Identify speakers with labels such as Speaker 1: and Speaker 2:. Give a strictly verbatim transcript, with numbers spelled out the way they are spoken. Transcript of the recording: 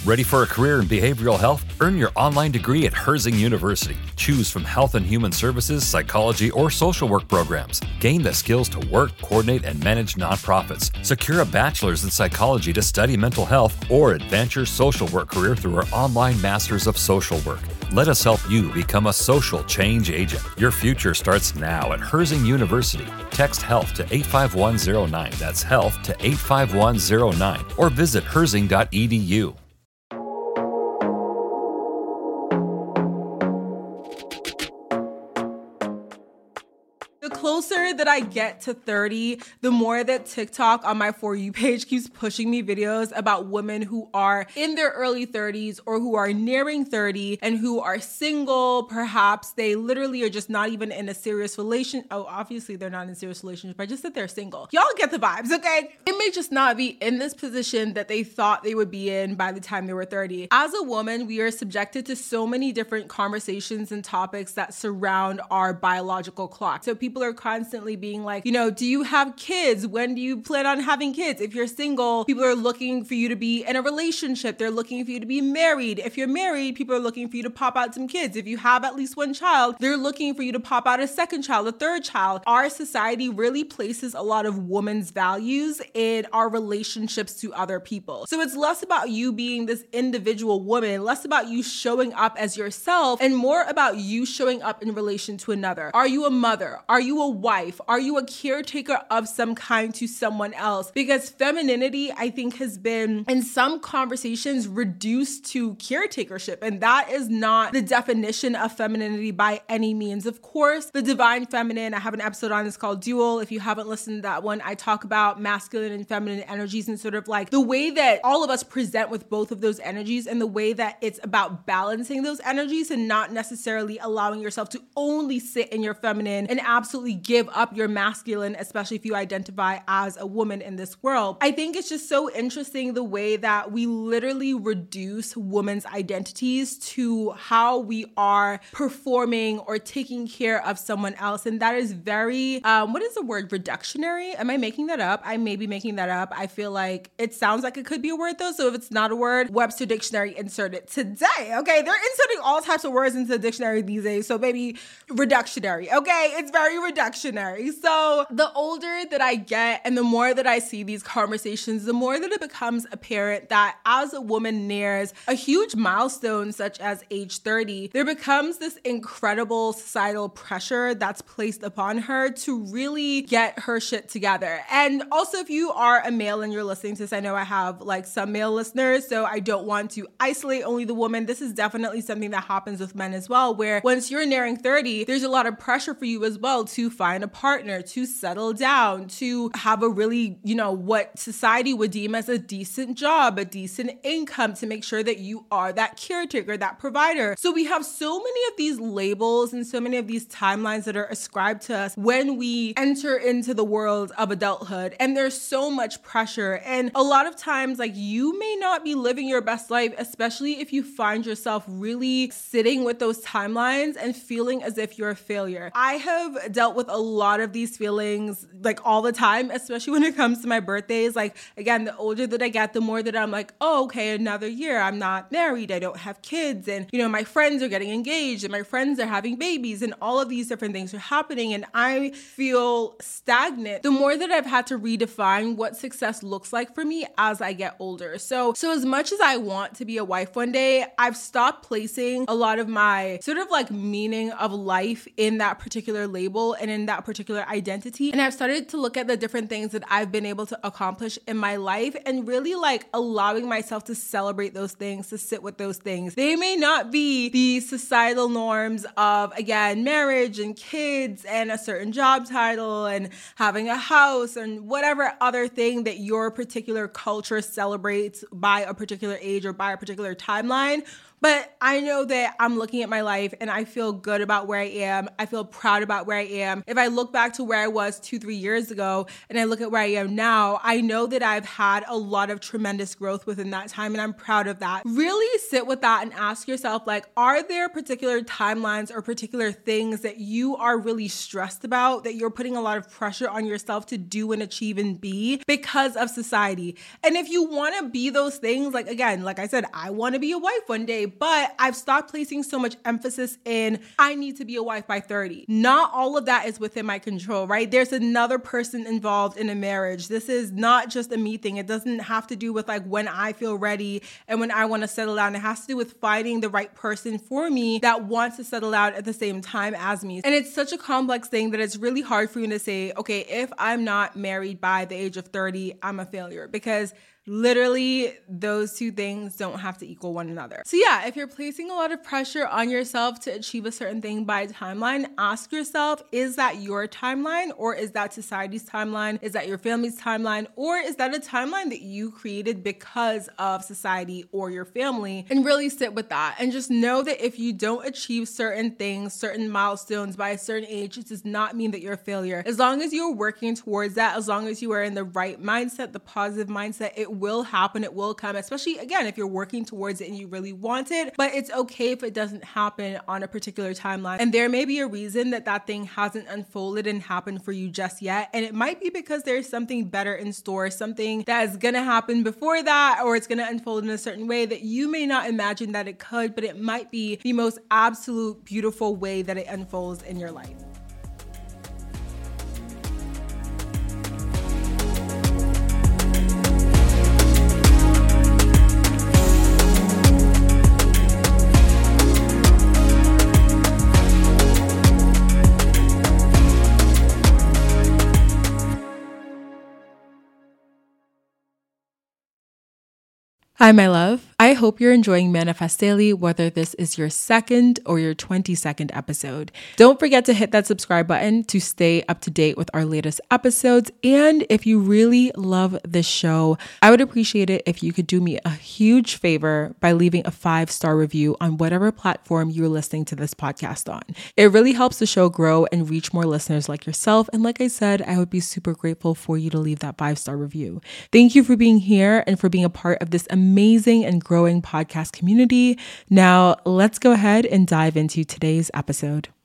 Speaker 1: Ready for a career in behavioral health? Earn your online degree at Herzing University. Choose from health and human services, psychology, or social work programs. Gain the skills to work, coordinate, and manage nonprofits. Secure a bachelor's in psychology to study mental health, or advance your social work career through our online Masters of Social Work. Let us help you become a social change agent. Your future starts now at Herzing University. Text HEALTH to eight five one zero nine. That's HEALTH to eight five one zero nine. Or visit herzing dot e d u.
Speaker 2: The closer that I get to thirty, the more that TikTok on my For You page keeps pushing me videos about women who are in their early thirties or who are nearing thirty and who are single. Perhaps they literally are just not even in a serious relation. Oh, obviously they're not in a serious relationship. I just said they're single. Y'all get the vibes, okay? They may just not be in this position that they thought they would be in by the time they were thirty. As a woman, we are subjected to so many different conversations and topics that surround our biological clock. So people are constantly being like, you know, do you have kids? When do you plan on having kids? If you're single, people are looking for you to be in a relationship. They're looking for you to be married. If you're married, people are looking for you to pop out some kids. If you have at least one child, they're looking for you to pop out a second child, a third child. Our society really places a lot of women's values in our relationships to other people. So it's less about you being this individual woman, less about you showing up as yourself, and more about you showing up in relation to another. Are you a mother? Are you a wife? Are you a caretaker of some kind to someone else? Because femininity, I think, has been in some conversations reduced to caretakership, and that is not the definition of femininity by any means. Of course, the divine feminine, I have an episode on this called Dual. If you haven't listened to that one, I talk about masculine and feminine energies and sort of like the way that all of us present with both of those energies and the way that it's about balancing those energies and not necessarily allowing yourself to only sit in your feminine and absolutely give up your masculine, especially if you identify as a woman in this world. I think it's just so interesting the way that we literally reduce women's identities to how we are performing or taking care of someone else. And that is very, um, what is the word? Reductionary? Am I making that up? I may be making that up. I feel like it sounds like it could be a word though. So if it's not a word, Webster Dictionary insert it today. Okay. They're inserting all types of words into the dictionary these days. So maybe reductionary. Okay. It's very reductionary. So the older that I get and the more that I see these conversations, the more that it becomes apparent that as a woman nears a huge milestone such as age thirty, there becomes this incredible societal pressure that's placed upon her to really get her shit together. And also, if you are a male and you're listening to this, I know I have like some male listeners, so I don't want to isolate only the woman. This is definitely something that happens with men as well, where once you're nearing thirty, there's a lot of pressure for you as well to find a partner, to settle down, to have a really, you know, what society would deem as a decent job, a decent income, to make sure that you are that caretaker, that provider. So we have so many of these labels and so many of these timelines that are ascribed to us when we enter into the world of adulthood. And there's so much pressure. And a lot of times, like, you may not be living your best life, especially if you find yourself really sitting with those timelines and feeling as if you're a failure. I have dealt with a lot of these feelings like all the time, especially when it comes to my birthdays. Like, again, the older that I get, the more that I'm like, oh, okay, another year. I'm not married. I don't have kids. And, you know, my friends are getting engaged and my friends are having babies and all of these different things are happening. And I feel stagnant the more that I've had to redefine what success looks like for me as I get older. So, so as much as I want to be a wife one day, I've stopped placing a lot of my sort of like meaning of life in that particular label and in that particular identity. And I've started to look at the different things that I've been able to accomplish in my life and really like allowing myself to celebrate those things, to sit with those things. They may not be the societal norms of, again, marriage and kids and a certain job title and having a house and whatever other thing that your particular culture celebrates by a particular age or by a particular timeline. But I know that I'm looking at my life and I feel good about where I am. I feel proud about where I am. If I look look back to where I was two, three years ago and I look at where I am now, I know that I've had a lot of tremendous growth within that time, and I'm proud of that. Really sit with that and ask yourself, like, are there particular timelines or particular things that you are really stressed about, that you're putting a lot of pressure on yourself to do and achieve and be because of society? And if you want to be those things, like, again, like I said, I want to be a wife one day, but I've stopped placing so much emphasis in, I need to be a wife by thirty. Not all of that is within my control, right? There's another person involved in a marriage. This is not just a me thing. It doesn't have to do with like when I feel ready and when I want to settle down. It has to do with finding the right person for me that wants to settle down at the same time as me. And it's such a complex thing that it's really hard for me to say, okay, if I'm not married by the age of thirty, I'm a failure, because literally, those two things don't have to equal one another. So yeah, if you're placing a lot of pressure on yourself to achieve a certain thing by a timeline, ask yourself, is that your timeline, or is that society's timeline? Is that your family's timeline? Or is that a timeline that you created because of society or your family? And really sit with that. And just know that if you don't achieve certain things, certain milestones by a certain age, it does not mean that you're a failure. As long as you're working towards that, as long as you are in the right mindset, the positive mindset, it will happen, it will come, especially again, if you're working towards it and you really want it. But it's okay if it doesn't happen on a particular timeline. And there may be a reason that that thing hasn't unfolded and happened for you just yet. And it might be because there's something better in store, something that is gonna happen before that, or it's gonna unfold in a certain way that you may not imagine that it could, but it might be the most absolute beautiful way that it unfolds in your life. Hi, my love. I hope you're enjoying Manifest Daily, whether this is your second or your twenty-second episode. Don't forget to hit that subscribe button to stay up to date with our latest episodes. And if you really love this show, I would appreciate it if you could do me a huge favor by leaving a five-star review on whatever platform you're listening to this podcast on. It really helps the show grow and reach more listeners like yourself. And like I said, I would be super grateful for you to leave that five-star review. Thank you for being here and for being a part of this amazing and growing podcast community. Now, let's go ahead and dive into today's episode.